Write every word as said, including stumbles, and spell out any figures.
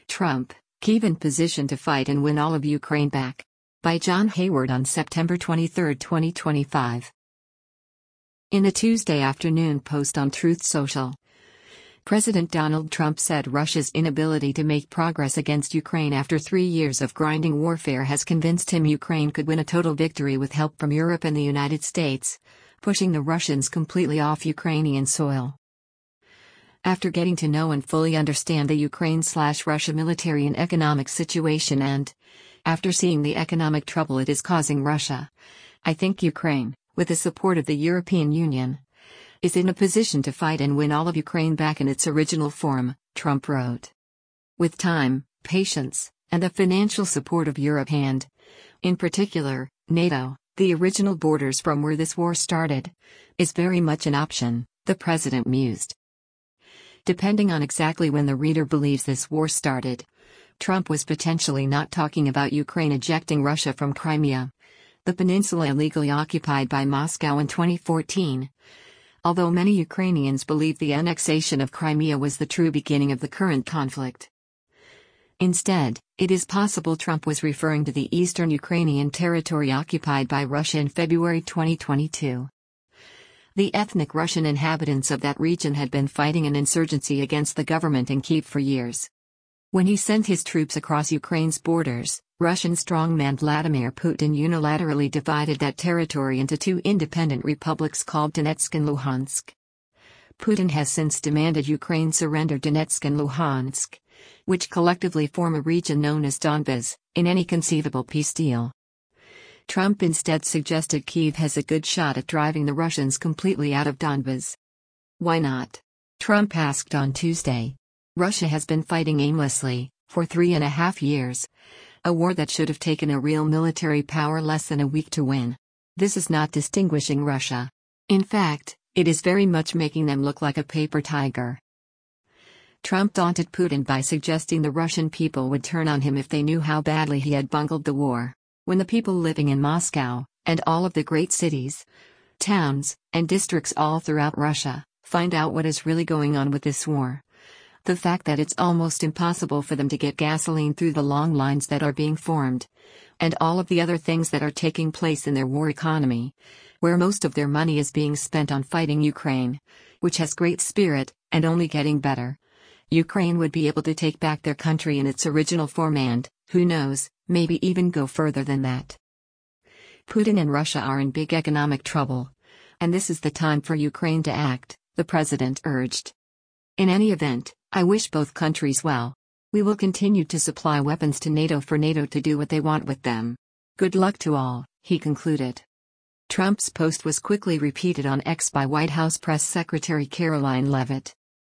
Trump, Kyiv in position to fight and win all of Ukraine back. By John Hayward on September twenty-third, twenty twenty-five. In a Tuesday afternoon post on Truth Social, President Donald Trump said Russia's inability to make progress against Ukraine after three years of grinding warfare has convinced him Ukraine could win a total victory with help from Europe and the United States, pushing the Russians completely off Ukrainian soil. After getting to know and fully understand the Ukraine-slash-Russia military and economic situation and, after seeing the economic trouble it is causing Russia, I think Ukraine, with the support of the European Union, is in a position to fight and win all of Ukraine back in its original form, Trump wrote. With time, patience, and the financial support of Europe and, in particular, NATO, the original borders from where this war started, is very much an option, the president mused. Depending on exactly when the reader believes this war started, Trump was potentially not talking about Ukraine ejecting Russia from Crimea, the peninsula illegally occupied by Moscow in twenty fourteen. Although many Ukrainians believe the annexation of Crimea was the true beginning of the current conflict. Instead, it is possible Trump was referring to the eastern Ukrainian territory occupied by Russia in February twenty twenty-two. The ethnic Russian inhabitants of that region had been fighting an insurgency against the government in Kyiv for years. When he sent his troops across Ukraine's borders, Russian strongman Vladimir Putin unilaterally divided that territory into two independent republics called Donetsk and Luhansk. Putin has since demanded Ukraine surrender Donetsk and Luhansk, which collectively form a region known as Donbas, in any conceivable peace deal. Trump instead suggested Kyiv has a good shot at driving the Russians completely out of Donbas. Why not? Trump asked on Tuesday. Russia has been fighting aimlessly, for three and a half years. A war that should have taken a real military power less than a week to win. This is not distinguishing Russia. In fact, it is very much making them look like a paper tiger. Trump daunted Putin by suggesting the Russian people would turn on him if they knew how badly he had bungled the war. When the people living in Moscow, and all of the great cities, towns, and districts all throughout Russia, find out what is really going on with this war. The fact that it's almost impossible for them to get gasoline through the long lines that are being formed, and all of the other things that are taking place in their war economy, where most of their money is being spent on fighting Ukraine, which has great spirit, and only getting better. Ukraine would be able to take back their country in its original form and, who knows, maybe even go further than that. Putin and Russia are in big economic trouble, and this is the time for Ukraine to act, the president urged. In any event, I wish both countries well. We will continue to supply weapons to NATO for NATO to do what they want with them. Good luck to all, he concluded. Trump's post was quickly repeated on X by White House Press Secretary Caroline Leavitt.